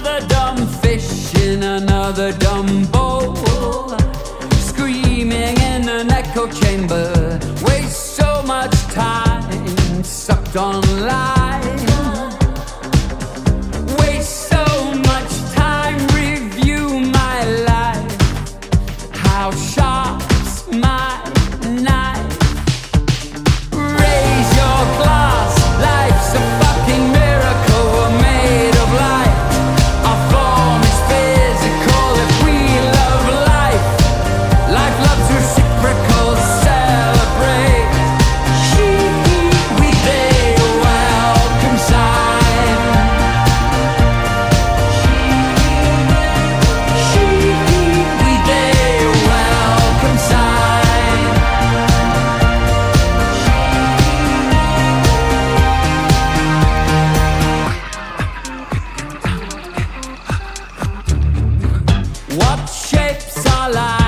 another dumb fish in another dumb bowl, screaming in an echo chamber, waste so much time sucked on life, waste so much time, review my life, how sharp's my knife, raise your glass, life's a fucking miracle, we're made of light, our form is physical, if we love life, life loves reciprocal, celebrate, we they welcome sign, we they welcome sign. What shapes our lives?